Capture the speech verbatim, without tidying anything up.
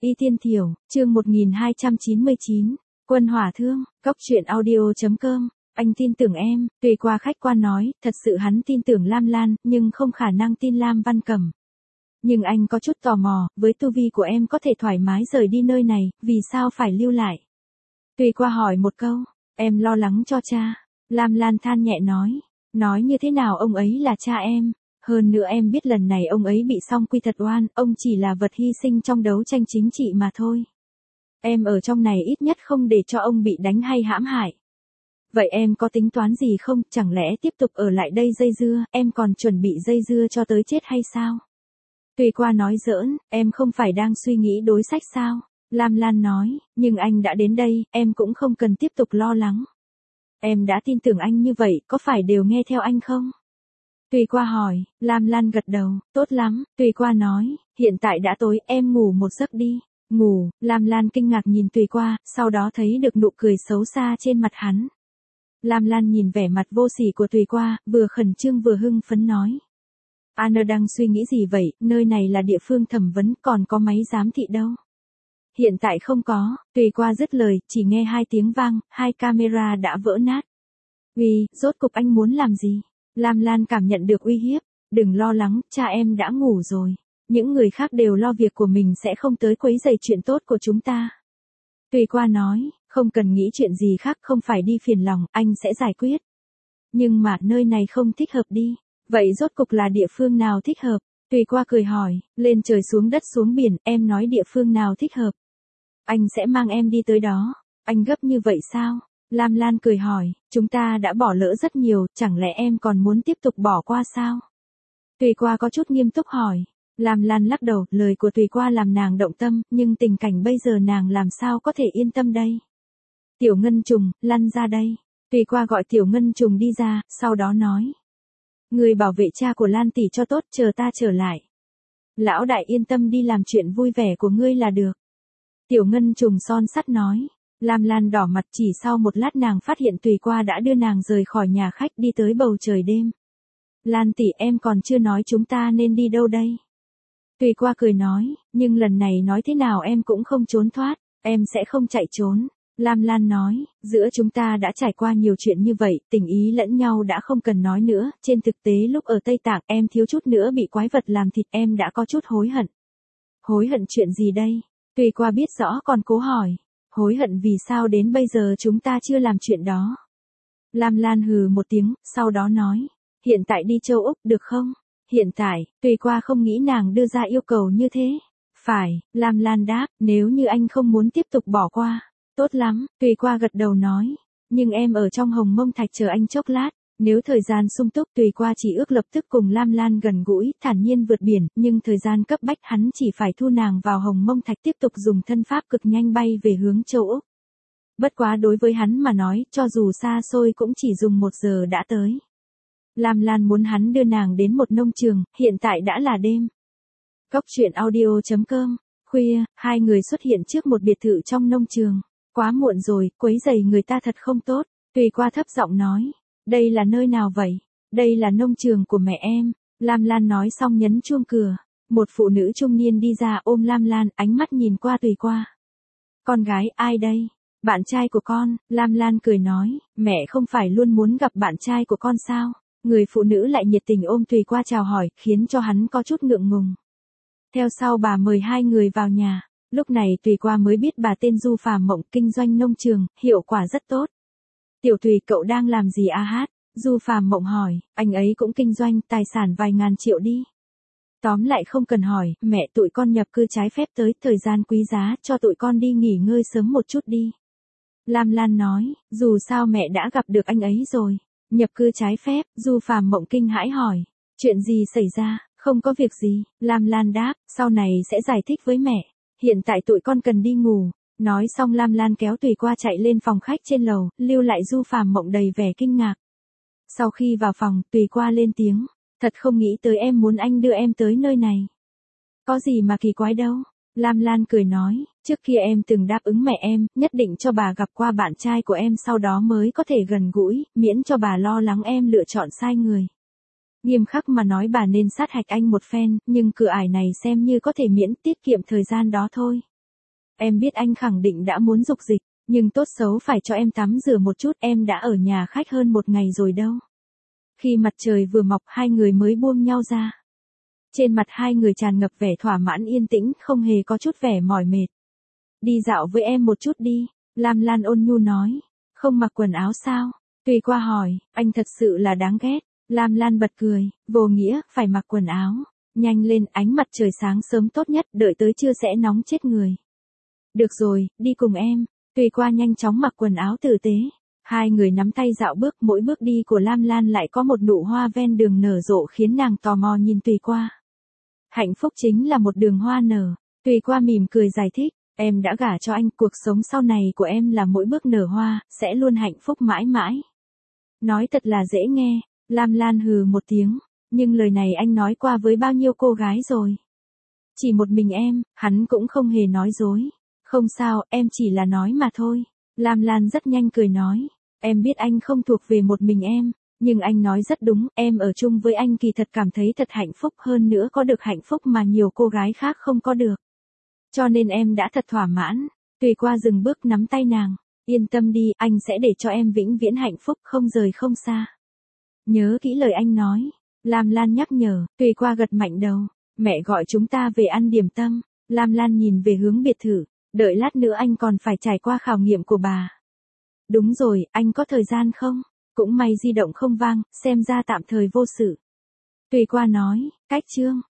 Y Tiên Thiểu, chương một nghìn hai trăm chín mươi chín, Quân Hỏa Thương, Cốc truyện audio chấm com. Anh tin tưởng em, tùy qua khách quan nói, thật sự hắn tin tưởng Lam Lan, nhưng không khả năng tin Lam Văn Cẩm. Nhưng anh có chút tò mò, với tu vi của em có thể thoải mái rời đi nơi này, vì sao phải lưu lại? Tùy qua hỏi một câu, em lo lắng cho cha. Lam Lan than nhẹ nói, nói như thế nào ông ấy là cha em. Hơn nữa em biết lần này ông ấy bị song quy thật oan, ông chỉ là vật hy sinh trong đấu tranh chính trị mà thôi. Em ở trong này ít nhất không để cho ông bị đánh hay hãm hại. Vậy em có tính toán gì không, chẳng lẽ tiếp tục ở lại đây dây dưa, em còn chuẩn bị dây dưa cho tới chết hay sao? Tùy qua nói giỡn, em không phải đang suy nghĩ đối sách sao? Lam Lan nói, nhưng anh đã đến đây, em cũng không cần tiếp tục lo lắng. Em đã tin tưởng anh như vậy, có phải đều nghe theo anh không? Tùy qua hỏi, Lam Lan gật đầu, tốt lắm, Tùy qua nói, hiện tại đã tối, em ngủ một giấc đi. Ngủ, Lam Lan kinh ngạc nhìn Tùy qua, sau đó thấy được nụ cười xấu xa trên mặt hắn. Lam Lan nhìn vẻ mặt vô sỉ của Tùy qua, vừa khẩn trương vừa hưng phấn nói. Anna đang suy nghĩ gì vậy, nơi này là địa phương thẩm vấn, còn có máy giám thị đâu. Hiện tại không có, Tùy qua dứt lời, chỉ nghe hai tiếng vang, hai camera đã vỡ nát. Uy, rốt cục anh muốn làm gì? Lam Lan cảm nhận được uy hiếp, đừng lo lắng, cha em đã ngủ rồi. Những người khác đều lo việc của mình sẽ không tới quấy rầy chuyện tốt của chúng ta. Tùy qua nói, không cần nghĩ chuyện gì khác, không phải đi phiền lòng, anh sẽ giải quyết. Nhưng mà nơi này không thích hợp đi. Vậy rốt cục là địa phương nào thích hợp? Tùy qua cười hỏi, lên trời xuống đất xuống biển, em nói địa phương nào thích hợp? Anh sẽ mang em đi tới đó. Anh gấp như vậy sao? Lam Lan cười hỏi, chúng ta đã bỏ lỡ rất nhiều, chẳng lẽ em còn muốn tiếp tục bỏ qua sao? Tùy qua có chút nghiêm túc hỏi. Lam Lan lắc đầu, lời của Tùy qua làm nàng động tâm, nhưng tình cảnh bây giờ nàng làm sao có thể yên tâm đây? Tiểu Ngân Trùng, lăn ra đây. Tùy qua gọi Tiểu Ngân Trùng đi ra, sau đó nói. Người bảo vệ cha của Lan tỷ cho tốt, chờ ta trở lại. Lão đại yên tâm đi làm chuyện vui vẻ của ngươi là được. Tiểu Ngân Trùng son sắt nói. Lam Lan đỏ mặt, chỉ sau một lát nàng phát hiện Tùy qua đã đưa nàng rời khỏi nhà khách đi tới bầu trời đêm. Lan tỷ, em còn chưa nói chúng ta nên đi đâu đây? Tùy qua cười nói, nhưng lần này nói thế nào em cũng không trốn thoát, em sẽ không chạy trốn. Lam Lan nói, giữa chúng ta đã trải qua nhiều chuyện như vậy, tình ý lẫn nhau đã không cần nói nữa, trên thực tế lúc ở Tây Tạng em thiếu chút nữa bị quái vật làm thịt, em đã có chút hối hận. Hối hận chuyện gì đây? Tùy qua biết rõ còn cố hỏi, hối hận vì sao đến bây giờ chúng ta chưa làm chuyện đó. Lam Lan hừ một tiếng, sau đó nói, hiện tại đi châu Úc được không? Hiện tại, Tùy qua không nghĩ nàng đưa ra yêu cầu như thế. Phải, Lam Lan đáp, nếu như anh không muốn tiếp tục bỏ qua. Tốt lắm, Tùy qua gật đầu nói. Nhưng em ở trong Hồng Mông Thạch chờ anh chốc lát. Nếu thời gian sung túc, Tùy qua chỉ ước lập tức cùng Lam Lan gần gũi, thản nhiên vượt biển, nhưng thời gian cấp bách hắn chỉ phải thu nàng vào Hồng Mông Thạch tiếp tục dùng thân pháp cực nhanh bay về hướng châu Úc. Bất quá đối với hắn mà nói, cho dù xa xôi cũng chỉ dùng một giờ đã tới. Lam Lan muốn hắn đưa nàng đến một nông trường, hiện tại đã là đêm. Cốc truyện audio chấm com. Khuya, hai người xuất hiện trước một biệt thự trong nông trường. Quá muộn rồi, quấy rầy người ta thật không tốt. Tùy qua thấp giọng nói. Đây là nơi nào vậy? Đây là nông trường của mẹ em. Lam Lan nói xong nhấn chuông cửa. Một phụ nữ trung niên đi ra ôm Lam Lan, ánh mắt nhìn qua Tùy qua. Con gái, ai đây? Bạn trai của con. Lam Lan cười nói, mẹ không phải luôn muốn gặp bạn trai của con sao? Người phụ nữ lại nhiệt tình ôm Tùy qua chào hỏi, khiến cho hắn có chút ngượng ngùng. Theo sau bà mời hai người vào nhà. Lúc này Tùy qua mới biết bà tên Du Phàm Mộng, kinh doanh nông trường, hiệu quả rất tốt. Tiểu Tùy, cậu đang làm gì a hát? Du Phàm Mộng hỏi, anh ấy cũng kinh doanh, tài sản vài ngàn triệu đi. Tóm lại không cần hỏi, mẹ tụi con nhập cư trái phép tới, thời gian quý giá, cho tụi con đi nghỉ ngơi sớm một chút đi. Lam Lan nói, dù sao mẹ đã gặp được anh ấy rồi. Nhập cư trái phép, Du Phàm Mộng kinh hãi hỏi. Chuyện gì xảy ra? Không có việc gì, Lam Lan đáp, sau này sẽ giải thích với mẹ. Hiện tại tụi con cần đi ngủ. Nói xong Lam Lan kéo Tùy qua chạy lên phòng khách trên lầu, lưu lại Du Phàm Mộng đầy vẻ kinh ngạc. Sau khi vào phòng, Tùy qua lên tiếng. Thật không nghĩ tới em muốn anh đưa em tới nơi này. Có gì mà kỳ quái đâu. Lam Lan cười nói, trước kia em từng đáp ứng mẹ em, nhất định cho bà gặp qua bạn trai của em sau đó mới có thể gần gũi, miễn cho bà lo lắng em lựa chọn sai người. Nghiêm khắc mà nói bà nên sát hạch anh một phen, nhưng cửa ải này xem như có thể miễn, tiết kiệm thời gian đó thôi. Em biết anh khẳng định đã muốn dục dịch, nhưng tốt xấu phải cho em tắm rửa một chút, em đã ở nhà khách hơn một ngày rồi đâu. Khi mặt trời vừa mọc hai người mới buông nhau ra. Trên mặt hai người tràn ngập vẻ thỏa mãn yên tĩnh, không hề có chút vẻ mỏi mệt. Đi dạo với em một chút đi, Lam Lan ôn nhu nói. Không mặc quần áo sao? Tùy Qua hỏi, anh thật sự là đáng ghét. Lam Lan bật cười, vô nghĩa, phải mặc quần áo. Nhanh lên, ánh mặt trời sáng sớm tốt nhất, đợi tới trưa sẽ nóng chết người. Được rồi, đi cùng em. Tùy Qua nhanh chóng mặc quần áo tử tế. Hai người nắm tay dạo bước, mỗi bước đi của Lam Lan lại có một nụ hoa ven đường nở rộ khiến nàng tò mò nhìn Tùy Qua. Hạnh phúc chính là một đường hoa nở. Tùy Qua mỉm cười giải thích, em đã gả cho anh, cuộc sống sau này của em là mỗi bước nở hoa, sẽ luôn hạnh phúc mãi mãi. Nói thật là dễ nghe, Lam Lan hừ một tiếng, nhưng lời này anh nói qua với bao nhiêu cô gái rồi. Chỉ một mình em, hắn cũng không hề nói dối. Không sao, em chỉ là nói mà thôi. Lam Lan rất nhanh cười nói, em biết anh không thuộc về một mình em, nhưng anh nói rất đúng, em ở chung với anh kỳ thật cảm thấy thật hạnh phúc, hơn nữa có được hạnh phúc mà nhiều cô gái khác không có được. Cho nên em đã thật thỏa mãn. Tùy Qua dừng bước nắm tay nàng, yên tâm đi, anh sẽ để cho em vĩnh viễn hạnh phúc, không rời không xa. Nhớ kỹ lời anh nói. Lam Lan nhắc nhở. Tùy Qua gật mạnh đầu. Mẹ gọi chúng ta về ăn điểm tâm. Lam Lan nhìn về hướng biệt thự. Đợi lát nữa anh còn phải trải qua khảo nghiệm của bà. Đúng rồi, anh có thời gian không? Cũng may di động không vang, xem ra tạm thời vô sự. Tùy Qua nói, cách chương.